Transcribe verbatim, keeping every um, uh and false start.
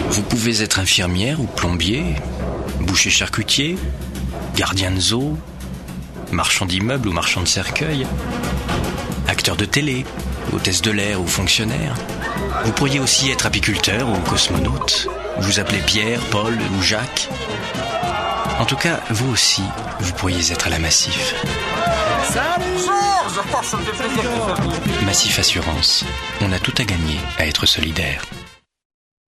Vous pouvez être infirmière ou plombier, boucher charcutier, gardien de zoo, marchand d'immeubles ou marchand de cercueils, acteur de télé, hôtesse de l'air ou fonctionnaire. Vous pourriez aussi être apiculteur ou cosmonaute, vous appelez Pierre, Paul ou Jacques. En tout cas, vous aussi, vous pourriez être à la Massif. Salut Georges, ça me fait plaisir que tu sois venu. Massif Assurance, on a tout à gagner à être solidaire.